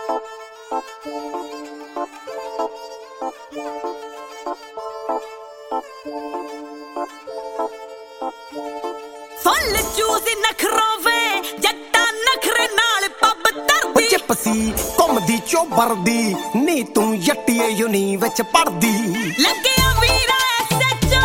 ਫੁੱਲ ਚੂਸ ਨਖਰੋਵੇ ਜੱਟਾਂ ਨਖਰੇ ਨਾਲ ਪੱਬ ਧਰਦੀ ਜਿਪਸੀ ਘੁੰਮਦੀ ਚੋਬਰ ਦੀ ਨੀ ਤੂੰ ਯੱਟੀਏ ਯੂਨੀ ਵਿੱਚ ਪੜਦੀ ਲੱਗਿਆ ਵੀਰਾ ਸੱਚਾ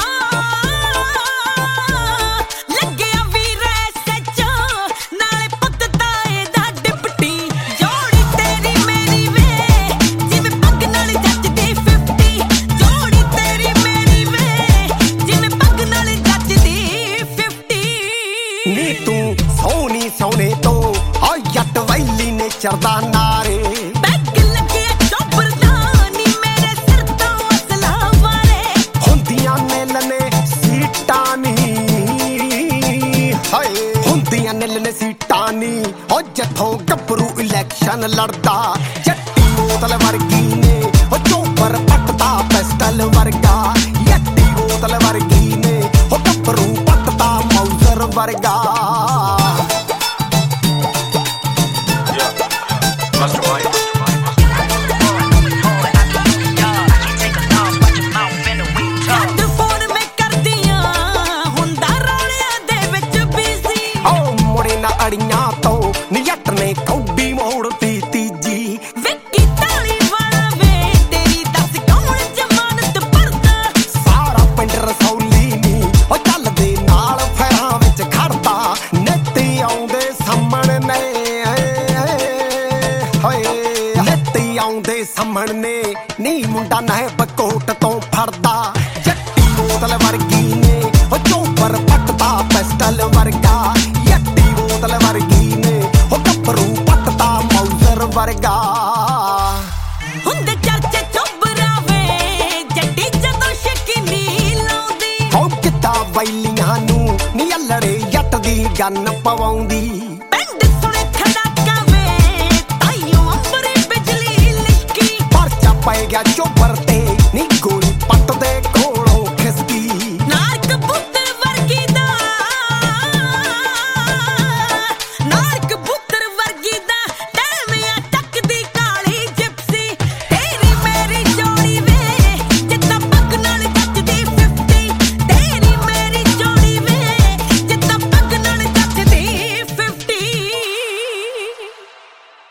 ਲੱਗਿਆ ਵੀਰਾ ਸੱਚਾ ਨਾਲੇ ਪੁੱਤ ਤਾਏ ਦਾ ਡਿਪਟੀ ਜੋੜੀ ਤੇਰੀ ਮੇਰੀ ਵੇ ਜਿਵੇਂ ਪੱਗ ਨਾਲ ਜੱਜਦੀ 50 ਜੋੜੀ ਤੇਰੀ ਮੇਰੀ ਵੇ ਜਿਵੇਂ ਪੱਗ ਨਾਲ ਜੱਜਦੀ 50 ਨੀ ਤੂੰ ਸੋਹਣੀ ਸੋਹਣੇ ਤੋਂ ਆ ਜੱਟ ਵੈਲੀ ਨੇ ਚੜਦਾ ਨਾਰੇ ਬੈਗ ਲੱਗੇ ਚੋਬਰ ਦਾ ਨੀ ਮੇਰੇ ਸਿਰ ਤੋਂ ਅਸਲਾ ਵਾਰੇ ਹੁੰਦੀਆਂ ਨੇ ਸੀਟਾਂ ਨੀ ਹਾਏ ਹੁੰਦੀਆਂ ਨੇ ਸੀਟਾਂ ਨੀ ਉਹ ਜੱਥੋਂ ਗੱਭਰੂ ਇਲੈਕਸ਼ਨ ਲੜਦਾ ਜੱਟੀ ਬੋਤਲ ਵਰਗੀ ਨੇ ਉਹ ਚੋਬਰ ਪੱਟਦਾ ਪਿਸਟਲ ਵਰਗਾ ਜੱਟੀ ਬੋਤਲ ਵਰਗੀ ਨੇ ਉਹ ਗੱਭਰੂ ਪੱਟਦਾ ਮੌਜ਼ਰ ਵਰਗਾ ਅੜੀਆਂ ਤੋਂ ਨਿਯੱਟ ਨੇ ਕੌਡੀ ਮੋੜਤੀ ਤੀਜੀ ਵਿੱਕੀ ਤਾਲੀ ਵਾਲਾ ਵੇ ਤੇਰੀ ਦੱਸ ਕੌਣ ਜ਼ਮਾਨਤ ਭਰਦਾ ਸਾਰਾ ਪਿੰਡ ਰਸੌਲੀ ਨੀ ਉਹ ਚੱਲਦੇ ਨਾਲ ਫੈਰਾਂ ਵਿੱਚ ਖੜਦਾ ਨੇਤੀ ਆਉਂਦੇ ਸਾਹਮਣੇ ਹਾਏ ਨੇਤੀ ਆਉਂਦੇ ਸਾਹਮਣੇ ਨੀ ਮੁੰਡਾ ਨਾਇਬ ਕੋਟ ਤੋਂ ਫੜਦਾ ਜੱਟੀ ਬੋਤਲ ਵਰਗੀ ਨੇ ਉਹ ਚੋਬਰ ਪੱਟਦਾ ਪਿਸਟਲ ਵਰਗਾ ਬੋਤਲ ਵਰਗੀ ਨੇ ਉਹ ਗੱਭਰੂ ਪੱਟਦਾ ਮੌਜ਼ਰ ਵਰਗਾ ਹੁੰਦੇ ਚਰਚੇ ਚੋਬਰਾ ਵੇ ਜੱਟੀ ਜਦੋਂ ਸ਼ਕੀਨੀ ਲਾਉਂਦੀ ਉਹ ਕਿੱਦਾਂ ਵੈਲੀਆਂ ਨੂੰ ਨੀ ਅਲੜੇ ਜੱਟ ਦੀ ਗੰਨ ਪਵਾਉਂਦੀ ਪਿੰਡ ਸੁਣੇ ਖੜਾਕਾ ਵੇ ਤਾਈਓ ਅੰਬਰੇ ਬਿਜਲੀ ਲਿਸ਼ਕੀ ਪਰਚਾ ਪੈ ਗਿਆ ਚੋਬਰ ਤੇ ਨੀ ਗੋਲੀ